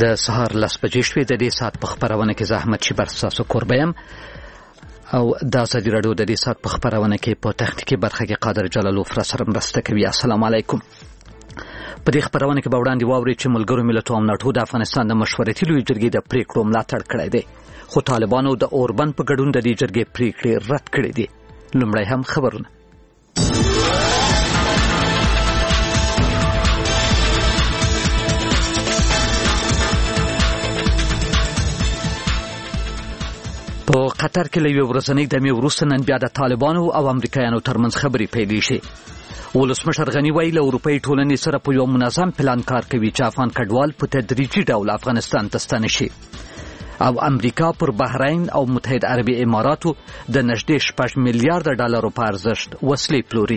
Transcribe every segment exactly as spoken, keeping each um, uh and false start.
د سهار لس بجې شوې. د دې ساعت په خبرونه کې زحمت شي بر تاسو کوربه یم او د ازادي راډیو د دې ساعت په خبرونه کې په تخنیکی برخه کې قادر جلالو فر سره مرسته کوي. السلام علیکم. په دې خبرونه کې به وړاندې واوري چې ملګرو ملتونو امنیتو د افغانستان د مشورتي لوی جرګې د پریکړو ملاتړ کړی دی، خو طالبانو د اوربند په ګډون د دې جرګې پریکړې رد کړې دي. لومړی هم خبرونه. په قطر کې له یوې ورځنۍ دمې وروسته نن بیا د طالبانو او امریکایانو ترمنځ خبرې پیلې شي. ولسمشر غني وایي له اروپایي ټولنې سره په یو منظم پلان کار کوي چې افغان کډوال په تدریجي ډول افغانستان ته ستانه شي. او امریکا پر بحرین او متحد عربي اماراتو د نږدې شپږ میلیارډ ډالرو په ارزښت وسلې پلوري.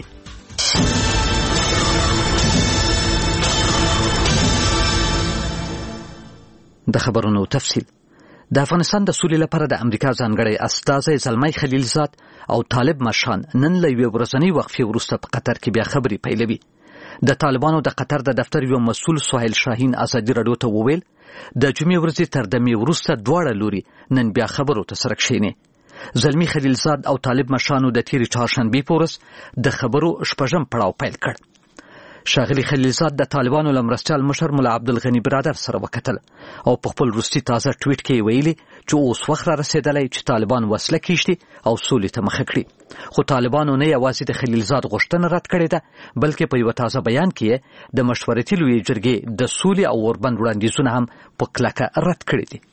د خبرونو تفصیل. د افغانستان د سولې لپاره د امریکا ځانګړی استازی زلمی خلیلزاد او طالب مشان نن له یوې ورځنۍ وقفې وروسته په قطر کې بیا خبرې پیلوي. د طالبانو د قطر د دفتر یو مسؤل سهیل شاهین ازادي راډیو ته وویل د جمعې ورځې تر دمې وروسته دواړه لوري نن بیا خبرو ته سره کښېني. زلمی خلیلزاد او طالب مشانو د تېرې چهارشنبې په ورځ د خبرو شپږم پړاو پیل کړ. ښاغلي خلیلزاد د طالبانو له مرستیال مشر ملا عبدالغني برادر سره وکتل او په خپل وروستي تازه ټویټ کې ویلي چې اوس وخت را رسېدلی چې طالبان وسله کیږدي او سولې ته مخه کړي. خو طالبانو نه یوازې د خلیلزاد غوښتنه رد کړې ده، بلکې په یوه تازه بیان کې د مشورتي لویې جرګې د سولې او اوربند وړاندیزونه هم په کلکه رد کړي دي.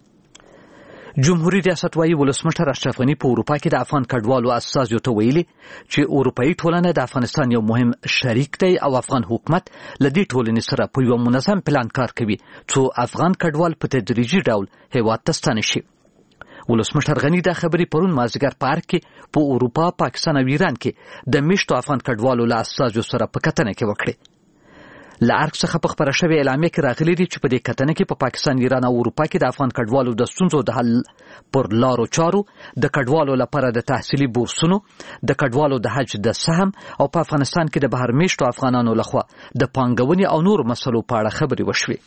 جمهوریت ریاست وايي ولسمشر اشرف غني په اروپا کې د افغان کډوالو استازیو ته ویلي چې اروپایي ټولنه د افغانستان یو مهم شریک دی او افغان حکومت له دې ټولنې سره په یو منظم پلان کار کوي څو افغان کډوال په تدریجي ډول هېواد ته ستانه شي. ولسمشر غني دا خبرې پرون مازدیګر پارک کې په اروپا، پاکستان او ایران کې د میشتو افغان کډوالو له استازیو سره په کتنه کې وکړې. له ارګ څخه په خبره شوې اعلامیه کې راغلي دي چې په دې کتنه کې په پا پاکستان، ایران او اروپا کې د افغان کډوالو د ستونزو د حل پر لارو چارو، د کډوالو لپاره د تحصیلي بورسونو، د کډوالو د حج د سهم او په افغانستان کې د بهر میشتو افغانانو لخوا د پانګونې او نورو مسلو په اړه خبرې وشوې.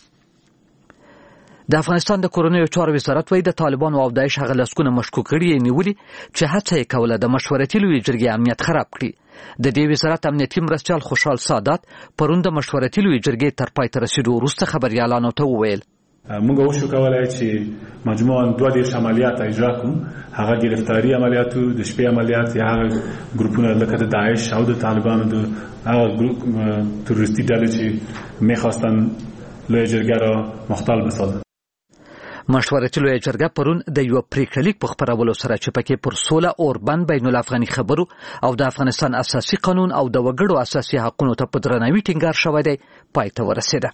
د افغانستان د کورنیو چارو وزارت وايي د طالبانو او داعش هغه لسګونه مشکوک کړي یې نیولي چې هڅه یې کوله د مشورتي لویې جرګې امنیت خراب کړي. د دې وزارت امنیتي مرستیال خوشحال سادات پرون د مشورتي لویې جرګې تر پای ته رسېدو وروسته خبریالانو ته وویل موږ وشو کولای چې مجموعاً دوه دېرش عملیات اجرا کړو، هغه ګرفتاري عملیاتو، د شپې عملیات، یا هغه ګروپونه لکه د داعش او د طالبانو د هغه ګروپ تروریستي ډلې چې میخواستن لویې جرګه را مختل بسازن. مشورتي لویه جرګه پرون د یو پریکړلیک په خپرولو سره چې پکې پر سوله اوربند بین الافغاني خبرو او د افغانستان اساسي قانون او د وګړو اساسي حقوقو ته په درناوي ټینګار شوی دی پای ته ورسېده.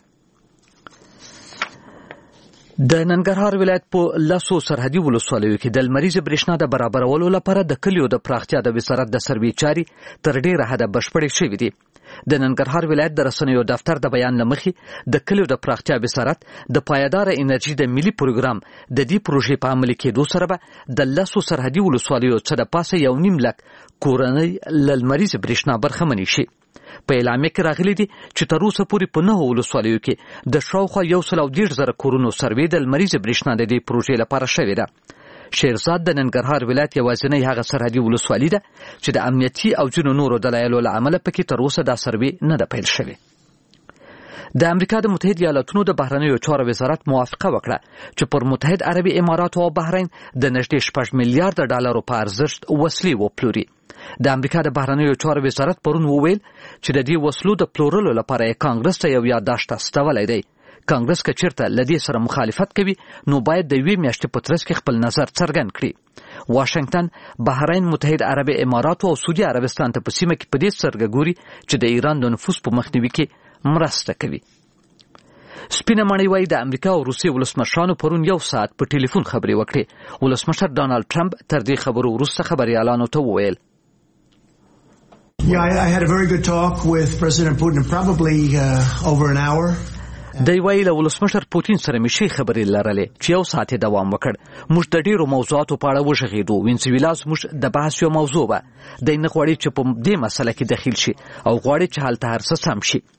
د ننګرهار ولایت په لسو سرحدي ولسوالیو کې د لمریزې برېښنا د برابرولو لپاره د کلیو د پراختیا د وزارت د سروې چارې تر ډېره حده بشپړې شوې دي. د ننګرهار ولایت د رسنیو دفتر د بیان له مخې د کلیو د پراختیا وزارت د پایداره انرژي د ملي پروګرام د دې پروژې په عملي کېدو سره به د لسو سرحدي ولسوالیو څخه د پاسه یو نیم لک کورنۍ له لمریزې برېښنا برخمنې شي. په اعلامیه کې راغلي دي چې تر اوسه پورې په نهو ولسوالیو کې د شاوخوا یو سل او دېرش زره کورونو سروې د لمریزې برېښنا د دې پروژې لپاره شوې ده. شیرزاد د ننګرهار ولایت یوازینی هغه سرحدي ولسوالي ده چې د امنیتي او ځینو نورو دلایلو له امله پکې تر اوسه دا سروې نه ده پیل شوې. د امریکا د متحد ایالاتونو د بهرنیو چارو وزارت موافقه وکړه چې پر متحد عربي اماراتو او بحرین د نږدې شپږ میلیارډ ډالرو په ارزښت وسلې وپلوري. د امریکا د بهرنیو چارو وزارت پرون وویل چې د دې وسلو د پلورلو لپاره یې کانګرس ته یو یادداشت استولی دی. کانګرس که چیرته له دې سره مخالفت کوي نو باید د یوې میاشتې په ترڅ کې خپل نظر څرګند کړي. واشنگټن، بحرین، متحد عربي اماراتو او سعودي عربستان ته په سیمه کې په دې سترګه ګوري چې د ایران د نفوذ په مخنیوي کې مرسته کوي. سپینه ماڼۍ وايي د امریکا او روسیې ولسمشرانو پرون یو ساعت په ټلیفون خبرې وکړې. ولسمشر ډانالډ ټرمپ تر دې خبرو وروسته خبریالانو ته وویل Yeah, I, I had a very good talk with President Putin, probably uh, over an hour. دی وایي له ولسمشر پوتین سره مې ښې خبرې لرلې چې یو ساعت یې دوام وکړ. موږ د ډېرو موضوعاتو په اړه وغږېدو. وینسویلا زموږ د بحث یو موضوع وه. دی نه غواړي چې په دې مسله کې دخیل شي او غواړي چې هلته هر څه سم شي.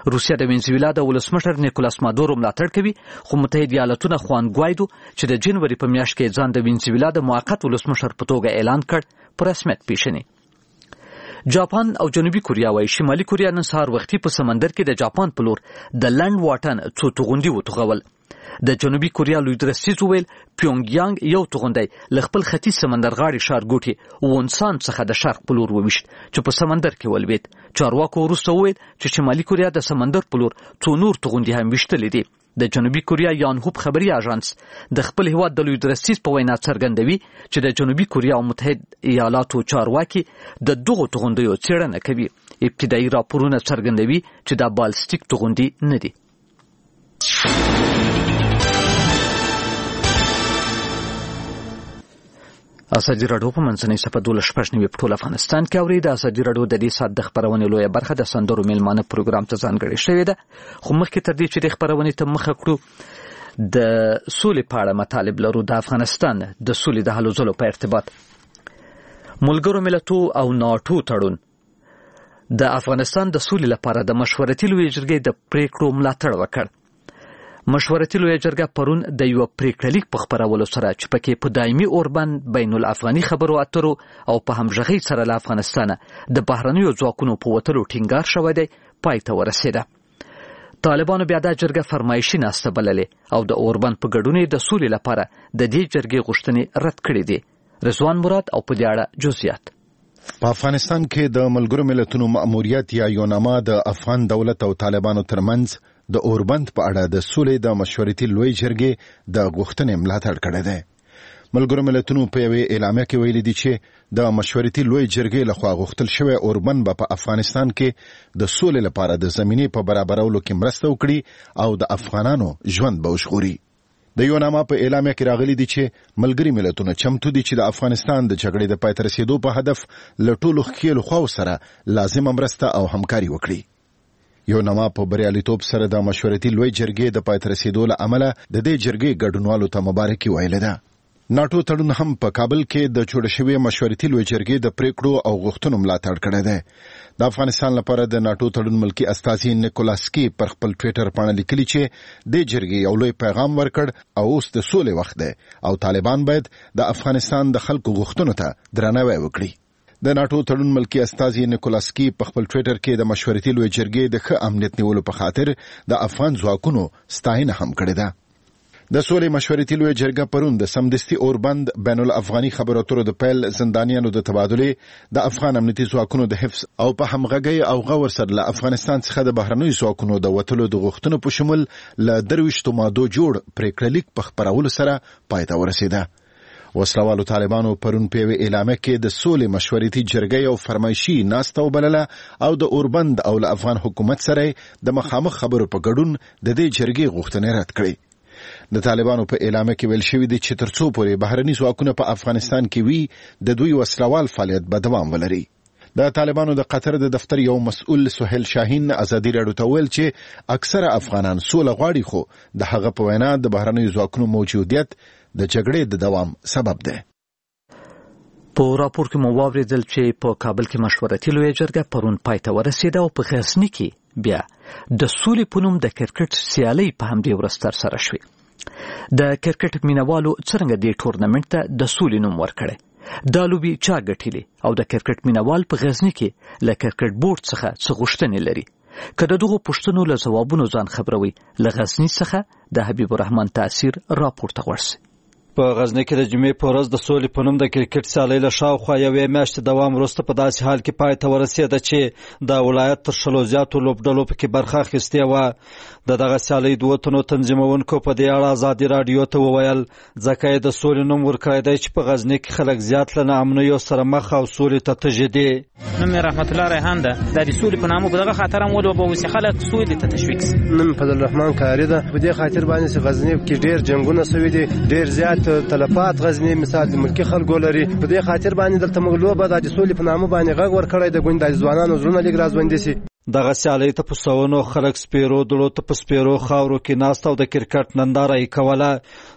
روسیا د وینزویلا د ولسمشر نیکولاس مادورو ملاتړ کوي، خو متحده ایالاتونه خوان ګوایدو چې د جنوري په میاشت کې ځان د وینزویلا د موقت ولسمشر په توګه اعلان کړ په رسمیت پیژني. جاپان او جنوبي کوریا وايي شمالي کوریا نن سهار وختي په سمندر کې د جاپان په لور د لنډ واټن څو توغندي وتوغول. د جنوبي کوریا لوی درستیز وویل پیونګ یانګ یو توغندی له خپل ختیځ سمندر غاړې ښارګوټي وونسان څخه د شرق په لور وویشت چې په سمندر کې ولوېد. چارواکو وروسته وویل چې شمالي کوریا د سمندر په لور څو نور توغندي هم ویشتلي دي. د جنوبي کوریا یانهوب خبري اژانس د خپل هیواد د لوی درستیز په وینا څرګندوي چې د جنوبي کوریا او متحده ایالاتو چارواکي د دغو توغندیو څېړنه کوي. ابتدایي راپورونه څرګندوي چې دا بالستیک توغندي نه دي. ازادي راډیو په منځنۍ صفحه دولس شپږ نوي په ټول افغانستان کې اوري. د ازادي راډیو د دې ساعت د خبرونې لویه برخه د سندرو میلمانه پروګرام ته ځانګړې شوې ده. خو مخکې تر دې چې د خبرونې ته مخه کړو د سولې په اړه مطالب لرو. د افغانستان د سولې د هلو ځلو په ارتباط ملګرو ملتو او ناټو تړون د افغانستان د سولې لپاره د مشورتي لویې جرګې د پریکړو ملاتړ وکړ. مشورتي لویه جرګه پرون د یو پریکړه لیک په خبرولو سره چې پکې په دایمي اوربند بین الافغاني خبرو اترو او په همغږۍ سره له افغانستانه د بهرنیو ځواکونو په وتلو ټینګار شوی دی پای ته ورسېده. طالبانو بیا دا جرګه فرمایشي ناسته بللې او د اوربند په ګډون د سولې لپاره د دې جرګې غوښتنې رد کړې دي. رضوان مراد او په دې اړه جزئیات. په افغانستان کې د ملګرو ملتونو مأموریت یا یوناما د افغان دولت او طالبانو ترمنځ د اوربند په اړه د سولې د مشورتي لوی جرګې د غوښتنې ملاتړ کړی دی. ملګرو ملتونو په یوې اعلامیه کې ویلي دي چې د مشورتي لوی جرګې لخوا غوښتل شوی اوربند به په افغانستان کې د سولې لپاره د زمینې په برابرولو کې مرسته وکړي او د افغانانو ژوند به وژغوري. د یوناما په اعلامیه کې راغلي دي چې ملګري ملتونه چمتو دي چې د افغانستان د جګړې د پای ته رسېدو په هدف له ټولو ښکېلو خواو سره لازمه مرسته او همکاري وکړي. یوناما په بریالیتوب سره د مشورتي لوی جرګې د پای ته رسېدو له امله د دې جرګې ګډونوالو ته مبارکي ویلې ده. ناټو تړون هم په کابل کې د جوړ شوی مشورتي لوی جرګې د پریکړو او غوښتنو ملاتړ کړی دی. د افغانستان لپاره د ناټو تړون ملکی استازي نیکولاسکی پر خپل ټویټر باندې لیکلي چې د جرګې یو لوی پیغام ورکړ او اوس د سولې وخت دی او طالبان باید د افغانستان د خلکو غوښتنو ته درناوی وکړي. د ناټو تړون ملکی استازي نیکولاسکی په خپل ټویټر کې د مشورتي لوی جرګې د ښه امنیت نیولو په خاطر د افغان ځواکونو ستاینه هم کړې ده. د سولې مشورتي لوی جرګه پرون د سمدستي اوربند بین الافغاني خبرو اترو د پیل زندانیانو د تبادلې د افغان امنیتي ځواکونو د حفظ او په همغږۍ او غور سره له افغانستان څخه د بهرنیو ځواکونو د وتلو د غوښتنو په شمول له درویشتو مادو جوړ پریکړه لیک په خپرولو سره پای ته ورسېده. وسلوالو طالبانو پرون په یوې اعلامیه کې د سولې مشورتي جرګې یو فرمایشي ناسته وبلله او د اوربند او له افغان حکومت سره د مخامخ خبرو په ګډون د دې جرګې غوښتنې رد کړې. د طالبانو په اعلامیه کې ویل شوي دي چې تر څو پورې بهرني ځواکونه په افغانستان کې وي د دوی وسلوال فعالیت به دوام ولري. د طالبانو د قطر د دفتر یو مسؤل سهیل شاهین ازادي راډیو ته ویل چې اکثره افغانان سوله غواړي خو د هغه په وینا د بهرنیو ځواکونو موجودیت د جګړې د دوام سبب ده. په راپور کې مو واوریدل چې په کابل کې مشورتي لویه جرګه پرون پای ته ورسېده او په غزني کې بیا د سولې په نوم د کرکټ سیالۍ په همدې ورځ ترسره شوې. د کرکټ مینوالو څرنګه دې ټورنمنټ ته د سولې نوم ورکړی؟ دا لوبې چا ګټلې او د کرکټ مینوال په غزني کې له کرکټ بورډ څخه څه غوښتنې لري؟ که د دغو پوښتنو له ځوابونو ځان خبروي له غزني څخه د حبیب الرحمن تاثیر راپور ته ورسي. په غزني کې د جمعې په ورځ د سولې په نوم د کرکټ سیالۍ له شاوخوا یوې میاشتې دوام وروسته په داسې حال کې پای ته ورسېده چې د ولایت تر شلو زیاتو لوبډلو پکې برخه اخیستې وه. د دغه سیالۍ دوه تنو تنظیمونکو په دې اړه ازادي راډیو ته وویل ځکه یې د سولې نوم ورکړی دی چې په غزني کې خلک زیات له ناامنیو سره مخ او سولې ته تږي دي. نوم یې رحمت الله ریحان ده. دا د سولې په نامه په دغه خاطر هم ولوبه اوسي خلک سولې ته تشویق سي. نوم فضل الرحمن کاري ده. په دې خاطر باندې چې غزني کې ډېر جنګونه سوي دي، ډېر زیات تلفات غزني مثال د ملکي خلکو لري. په دې خاطر باندې دلته موږ لوبه د سولې په نامه باندې غږ ورکړی د ګوند د ځوانانو زړونه لږ راځوندي سي. دغه سیالۍ ته په سوونو خلک سپیرو دلو ته په سپیرو خاورو کې ناست او د کرکټ ننداره یې کوله.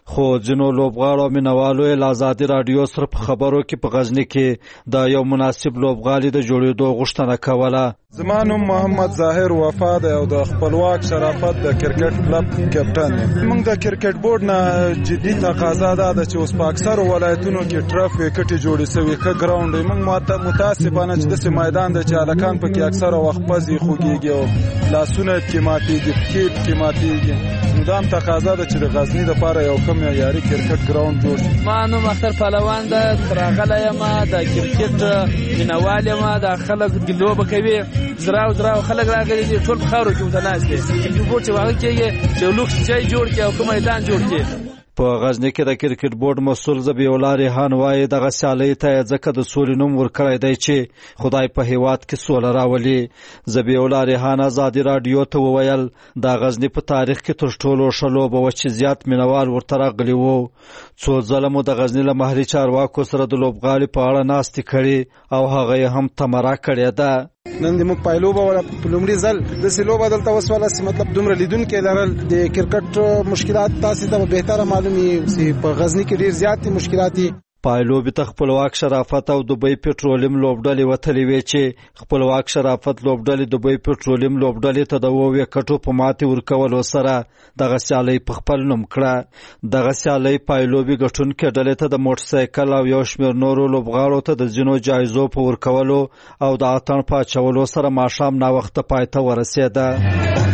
خو ځینو لوبغاړو مینوالو یې له ازادي راډیو سره په خبرو کې په غزني کې د یو مناسب لوبغالي د جوړېدو غوښتنه کوله. زما نوم محمد ظاهر وفا دی او د خپلواک شرافت د کرکټ کلب کپټن یم. موږ د کرکټ بورډ نه جدي تقاضا ده چې اوس په اکثرو ولایتونو کې ټرف وکټې جوړې سوي ښه ګراوند دی. موږ متاسفانه چې داسې میدان دی چې هلکان پکې اکثره وخت پزې خوږېږي او لاسونه پکې ماتېږي، پښې پکې ماتېږي. نو دا هم تقاضا ده چې د غزني دپاره یو ښه معیاري کرکټ ګراوند جوړ شي. ما نوم اختر پهلوان ده، راغلی یم د کرکټ مینوال یم. دا خلک لوبه کوي، زراو زراو خلک راغلي دي، ټول په خاورو کې ورته ناست دي. کرکټ بورډ چې واقع کېږي چې لوکس ځای جوړ کړي او کوم میدان جوړ کړي. په غزني کې د کرکټ بورډ مسؤل ذبیح الله ریحان وایي دغه سیالۍ ته ځکه د سولې نوم ورکړی دی چې خدای په هیواد کې سوله راولي. ذبیح الله ریحان ازادي راډیو ته وویل د غزني په تاریخ کې تر ټولو ښه لوبه وه چې زیات مینوال ورته راغلي وو. څو ځله مو د غزني له محلي چارواکو سره د لوبغالي په اړه ناستې کړې او هغه یې هم تمره کړې ده. نن د موږ پایلوبه ولا په لومړي ځل داسې لوبه دلته وسوله چې مطلب دومره لیدونکي لرل. د کرکټ مشکلات تاسې ته بهتره معلومي چې په غزني کې ډېر زیات مشکلات دي. پایلوبې ته خپلواک شرافت او دوبۍ پټرولیم لوبډلې وتلې وې چې خپلواک شرافت لوبډلې دوبۍ پټرولیم لوبډلې ته د اوو وکټو په ماتې ورکولو سره دغه سیالۍ په خپل نوم کړه. دغه سیالۍ پایلوبې ګټونکې ډلې ته د موټرسایکل او یو شمېر نورو لوبغاړو ته د ځینو جایزو په ورکولو او د اتڼ په اچولو سره ماښام ناوخته پای ته ورسېده.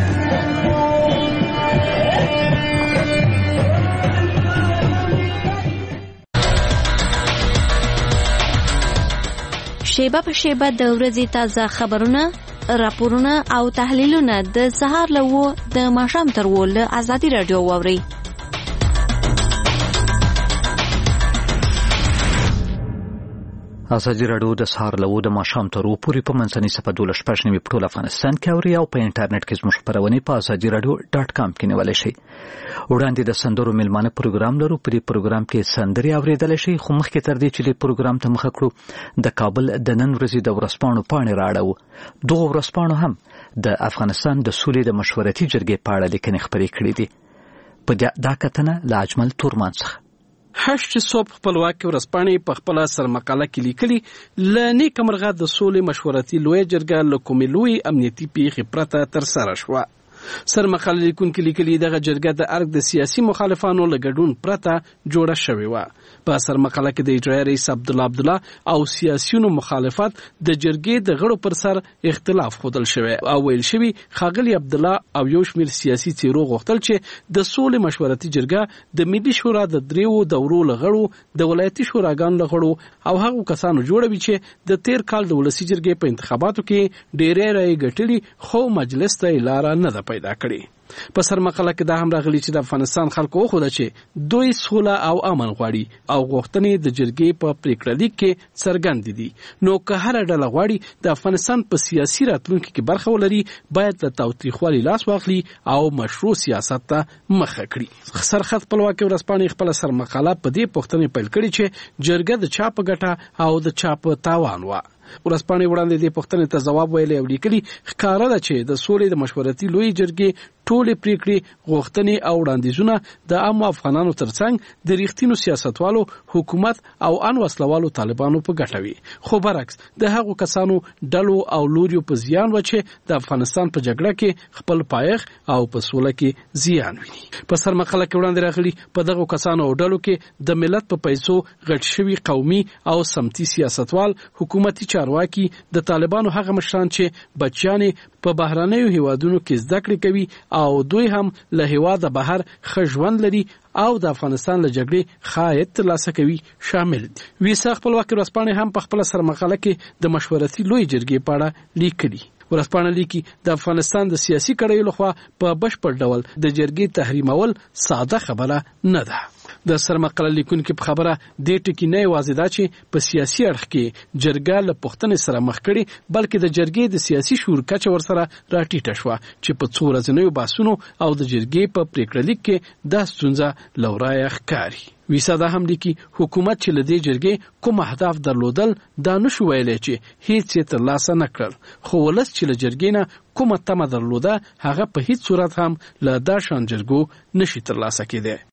شیبه په شیبه د ورځې تازه خبرونه، راپورونه او تحلیلونه د سهار له وو د ماښام تر وو له ازادي راډیو واورئ. ازادي راډیو د سهار له وو د ماښام تر وو پورې په منځنۍ صفحه دولس شپږ نوي په ټول افغانستان کې اوري او په انټرنیټ کې زموږ خپرونې په ازادي راډیو ډاټ کام کې نیولی شئ. وړاندې د سندرو میلمانه پروګرام لرو. په دې پروګرام کې سندرې اورېدلی شئ، خو مخکې تر دې چې دې پروګرام ته مخه کړو د کابل د نن ورځې د ورځپاڼو پاڼې رااړوو. دغو ورځپاڼو هم د افغانستان د سولې د مشورتي جرګې په اړه لیکنې خپرې کړې دي. په دا کتنه له اجمل تورمان څخه هشت صوب خپلواکي ورځپاڼې په خپله سرمقاله کې لیکلي له نیکه مرغه د سولې مشورتي لویه جرګه له کومې لویې امنیتي پیښې پرته ترسره شوه. سرمقاله لیکونکي لیکلي دغه جرګه د ارګ د سیاسي مخالفانو له ګډون پرته جوړه شوې وه. په سرمقاله کې د اجرایه رئیس عبدالله عبدالله او سیاسیونو مخالفت د جرګې د غړو پر سر اختلاف ښودل شوی او ویل شوي ښاغلي عبدالله او یو شمېر سیاسي څېرو غوښتل چې د سولې مشورتي جرګه د ملي شورا د دریو دورو له غړو د ولایتي شوراګانو له غړو او هغو کسانو جوړوي چې د تیر کال د ولسي جرګې په انتخاباتو کې ډېرې رایې ګټلي خو مجلس ته یې لاره نه ده پیدا کړې. په سرمقاله کې دا هم راغلي چې د افغانستان خلکو وښوده چې دوی سوله او امن غواړي او غوښتنې د جرګې په پریکړه لیک کې څرګندې دي. نو که هره ډله غواړي د افغانستان په سیاسي راتلونکي کې برخه ولري، باید له تاوتریخوالي لاس واخلي او مشروع سیاست ته مخه کړي. سرخط خپلواکي ورځپاڼې خپله سرمقاله په دې پوښتنې پیل کړې چې جرګه د چا په ګټه او د چا په تاوان وه. ورځپاڼې وړاندې دې پوښتنې ته ځواب ویلی او لیکلي ښکاره ده چې د سولې د مشورتي لویې جرګې ټولې پریکړې، غوښتنې او وړاندیزونه د عامو افغانانو ترڅنګ د ریښتینو سیاستوالو، حکومت او ان وسلوالو طالبانو په ګټه وي، خو برعکس د هغو کسانو ډلو او لوریو په زیان و چې د افغانستان په جګړه کې خپل پایښت او په سوله کې زیان ویني. په سرمقاله کې وړاندې راغلي په دغو کسانو او ډلو کې د ملت په پیسو غټ شوي قومي او سمتي سیاستوال، حکومتي چارواکي، د طالبانو هغه مشران چې بچیانې په بهرنیو هیوادونو کې زده کړې کوي او دوی هم له هیواده بهر ښه ژوند لري او د افغانستان له جګړې ښه عاید ترلاسه کوي شامل دي. ویسا خپلواکي ورځپاڼې هم په خپله سرمقاله کې د مشورتي لویې جرګې په اړه لیکلي. ورځپاڼه لیکي د افغانستان د سیاسي کړیو لخوا په بشپړ ډول د جرګې تحریمول ساده خبره نه ده. د سرمقاله لیکونکي په خبره دې ټکي نه یوازې دا چې په سیاسي اړخ کې جرګه له پوښتنې سره مخ کړي، بلکې د جرګې د سیاسي شعور کچه ورسره راټیټه شوه چې په څو ورځنیو بحثونو او د جرګې په پریکړه لیک کې دا ستونزه له ورایه ښکاري. ویسا دا هم لیکي حکومت چې له دې جرګې کوم اهداف درلودل دا نشو ویلی چې هیڅ یې ترلاسه نه کړل، خو ولس چې له جرګې نه کومه تمه درلوده هغه په هیڅ صورت هم له دا شان جرګو نشي ترلاسه کېدی.